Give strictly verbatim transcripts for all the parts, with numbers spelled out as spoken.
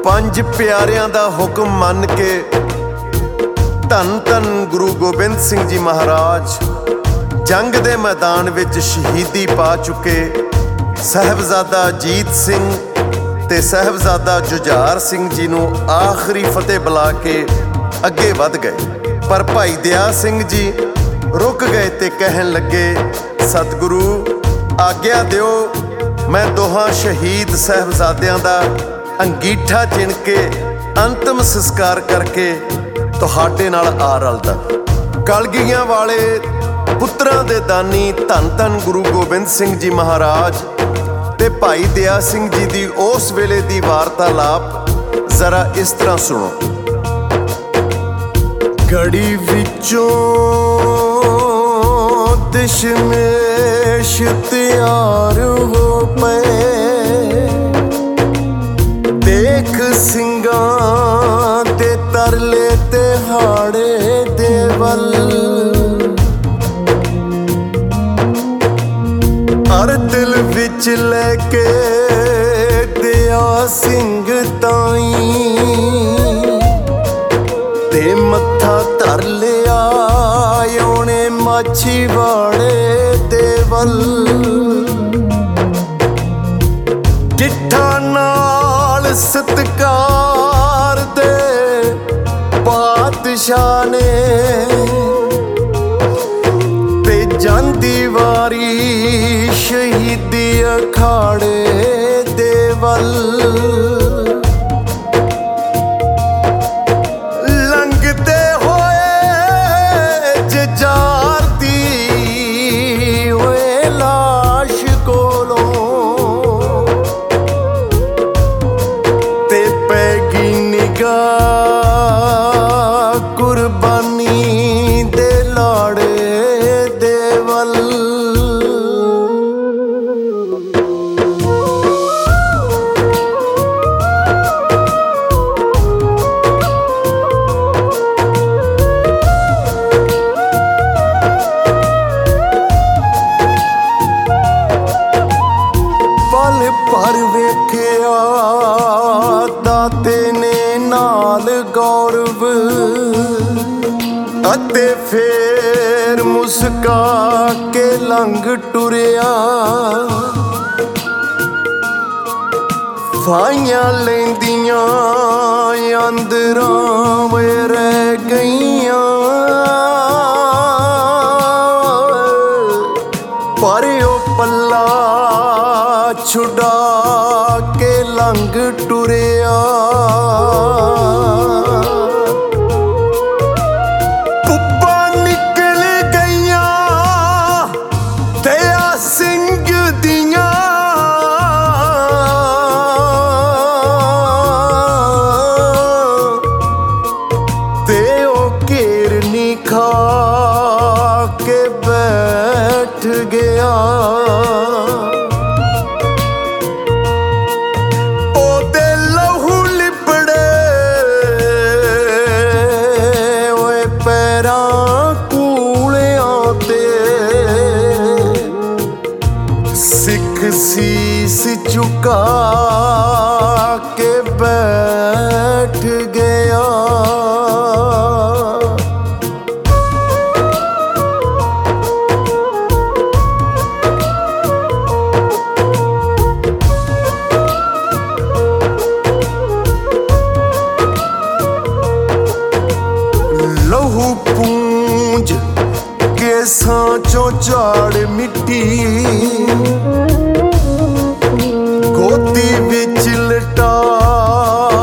पंज प्यारियां दा हुक्म मन के धन धन गुरु गोबिंद सिंह जी महाराज जंग दे मैदान विच शहीदी पा चुके साहिबजादा अजीत सिंह ते साहिबजादा जुझार सिंह जी नूं आखिरी फतेह बुला के अगे वध गए। पर भाई दया सिंह जी रुक गए ते कहन लगे, सतगुरु आग्या दिओ मैं दोहां शहीद साहिबजादियां दा अंगीठा चिन के अंतिम संस्कार करके तुहाडे नाल आ रलदा। कलगियां वाले पुत्रां दे दानी धन धन गुरु गोबिंद सिंह जी महाराज ते भाई दया सिंह जी दी उस वेले दी वार्तालाप जरा इस तरह सुनो। घड़ी विचों दशमेश तैयार हो पे देख ਸਿੰਘਾਂ ਦੇ ਤਰਲੇ ਤੇ ਹਾੜੇ ਦੇ ਵੱਲ ਹਰ ਦਿਲ ਵਿੱਚ ਲੈ ਕੇ ਦਿਆ ਸਿੰਘ ਤਾਈ ਤੇ ਮੱਥਾ ਧਰ ਲਿਆ ਉਹਨੇ ਮਾਛੀਵਾੜੇ ਦੇ ਵੱਲ ਜਿੱਠਾ ਨਾਲ ਸਤਿਕਾਰ ਦੇ ਬਾਦਸ਼ਾਹ ਨੇ ਤੇ ਜਾਂਦੀ ਵਾਰੀ ਸ਼ਹੀਦੀ ਅਖਾੜੇ ਦੇ ਵੱਲ ਲੰਘਦੇ ਹੋਏ ਜਜਾਰ ਦੀ ਹੋਏ ਲਾਸ਼ ਕੋਲੋਂ ਕੁਰਬਾਨੀ ਦੇ ਲਾੜੇ ਦੇ ਵੱਲ ਪਲ ਭਰ ਵੇਖਿਆ ਦਾਤੇ ਨੇ ਨਾਲ ਗੌਰਵ ਅਤੇ ਫੇਰ ਮੁਸਕਾ ਕੇ ਲੰਘ ਟੁਰਿਆ। ਫਾਈਆਂ ਲੈਂਦੀਆਂ ਅੰਦਰਾਂ ਵੇ ਰਹਿ ਗਈਆਂ ਪਰ ਉਹ ਪੱਲਾ ਛੁਡਾ ਕੇ ਲੰਘ ਟੁਰਿਆ। ਖਾ ਕੇ ਬੈਠ ਗਿਆ ਉਹਦੇ ਲਹੂ ਲਿਪੜੇ ਓਏ ਪੈਰਾਂ ਕੂਲਿਆਂ ਤੇ ਸਿੱਖ ਸੀਸ ਝੁਕਾ ਕੇ ਬੈਠ ਗਿਆ। ਲਹੂ ਪੂੰਝ ਕੇਸਾਂ ਚੋਂ ਝਾੜ ਮਿੱਟੀ ਗੋਦੀ ਵਿੱਚ ਲਟਾ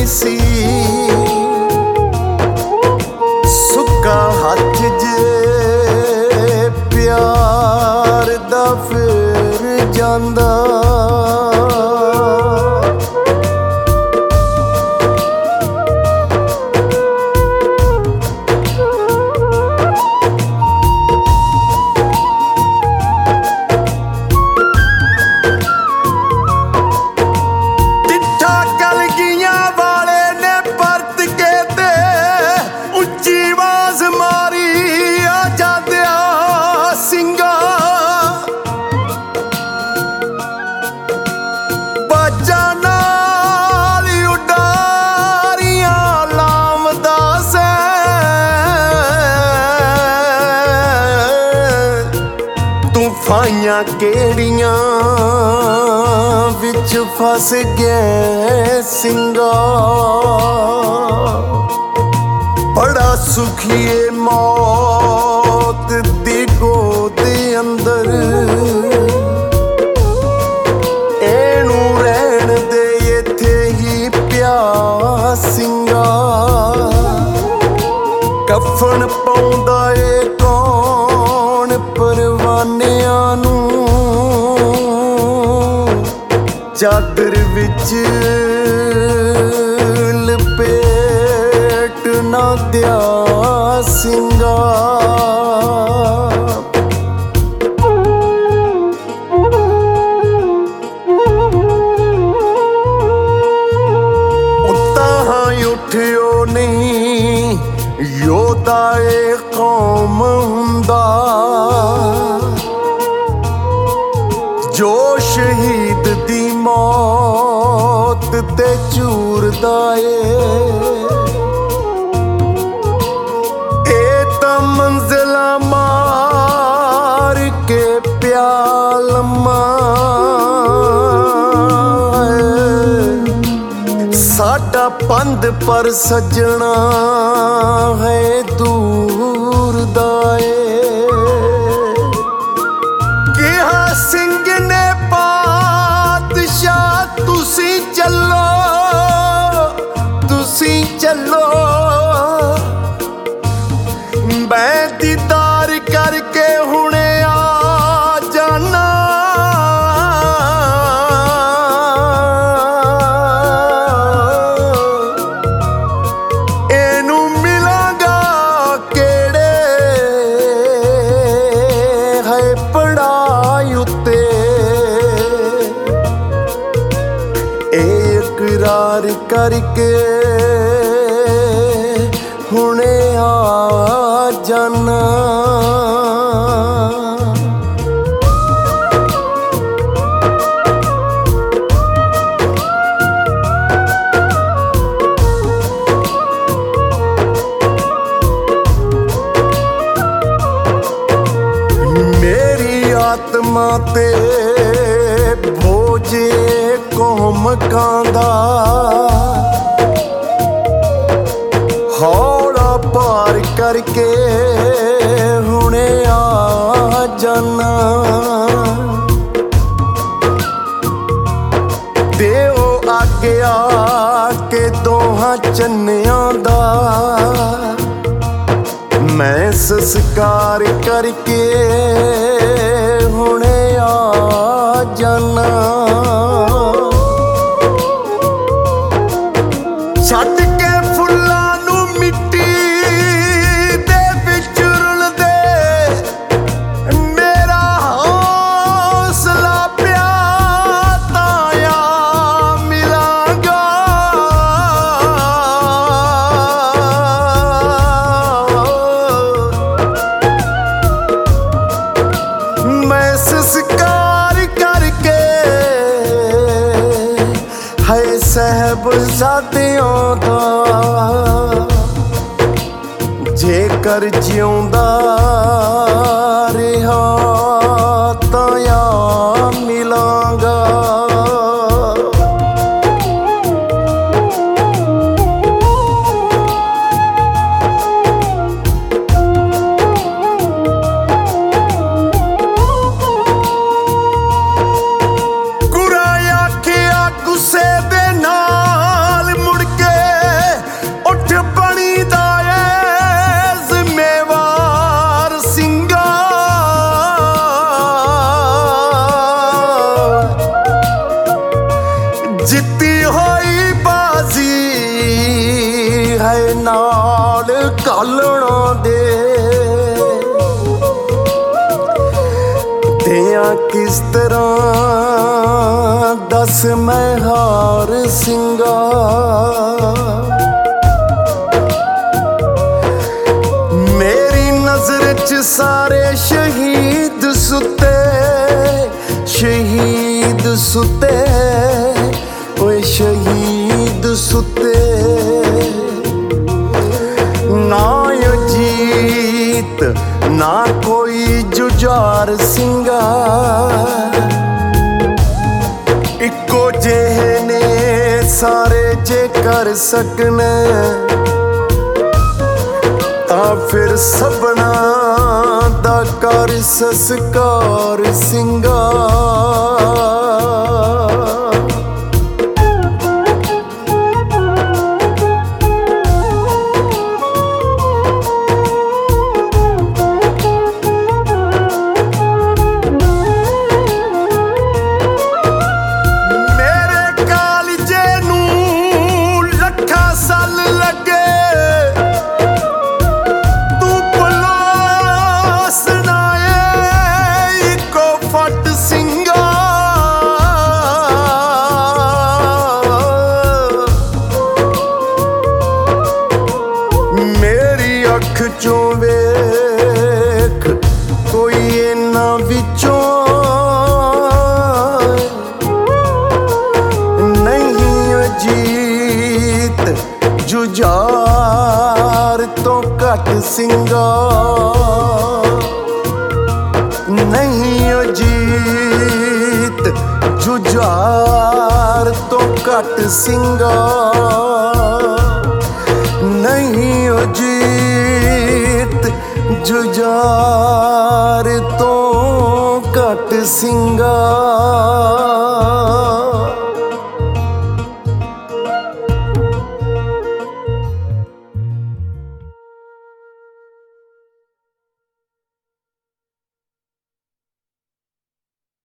सी सुक्का हथ जे प्यार दा फिर जांदा। फाइयां केड़ियां विच फस गए सिंगा। बड़ा सुखिए मौत दी गोद अंदर एनू रहन दे इत्थे ही पिया सिंगा। कफन पाउंदा ए कौन परवानियां नू चादर विच लपेट ना दिया सिंगा। उतां उठियो नहीं योदा ए कौम हुंदा जो शहीद दी मौत ते चूरदा ए तां मंजिला मार के प्यालमा। साडा पंध पर सजना है दूर दा किहा सिंह ने पातशाह तुसी चलो तुसी चलो मैं दीदार करके हुणे आ जाना। एनू मिलांगा केड़े है पढ़ाई उत्ते इकरार करके हुणे आ जाना। मेरी आत्मा ते भोजे कौम कांदा हौला पार करके हुणे आ जाना। देओ आग्या के दोहां चन्नियां दा मैं संस्कार करके हुणे आ जाना। छड्ड के फुल्लां नू मिट्टी दे विच रुलदे मेरा हौसला पिया ताया मिलांगा। मैं संस्कार करके है साहबजादियां दा जेकर जिउंदा रिहा तां आ मिलांगा। गुरा आखिया गुस्से दे नाल मुड़ के ਹੈ ਨਾਲ ਕਾਲਣਾ ਦੇ ਦਿਆਂ ਕਿਸ ਤਰ੍ਹਾਂ ਦੱਸ ਮੈਂ ਹਾਰ ਸਿੰਘਾ ਮੇਰੀ ਨਜ਼ਰ ਚ ਸਾਰੇ ਸ਼ਹੀਦ ਸੁੱਤੇ ਸ਼ਹੀਦ ਸੁੱਤੇ ਓਏ ਸ਼ਹੀਦ ਸੁੱਤੇ ਨਾ ਅਜੀਤ ਨਾ ਕੋਈ ਜੁਝਾਰ ਸਿੰਘਾ ਇੱਕੋ ਜਿਹੇ ਨੇ ਸਾਰੇ ਜੇ ਕਰ ਸਕਣ ਤਾਂ ਫਿਰ ਸਭਨਾ ਦਾ ਕਰ ਸਸਕਾਰ ਸਿੰਘਾ ਅੱਖ ਚੋਂ ਵੇਖ ਕੋਈ ਇਹਨਾਂ ਵਿੱਚੋਂ ਨਹੀਂ ਅਜੀਤ ਜੁਝਾਰ ਤੋਂ ਘੱਟ ਸਿੰਘਾ ਨਹੀਂ ਅਜੀਤ ਜੁਝਾਰ ਤੋਂ ਘੱਟ ਸਿੰਘਾ ਨਹੀਂ ਅਜੀਤ ਜੁਝਾਰ ਤੋਂ ਘੱਟ ਸਿੰਘਾ।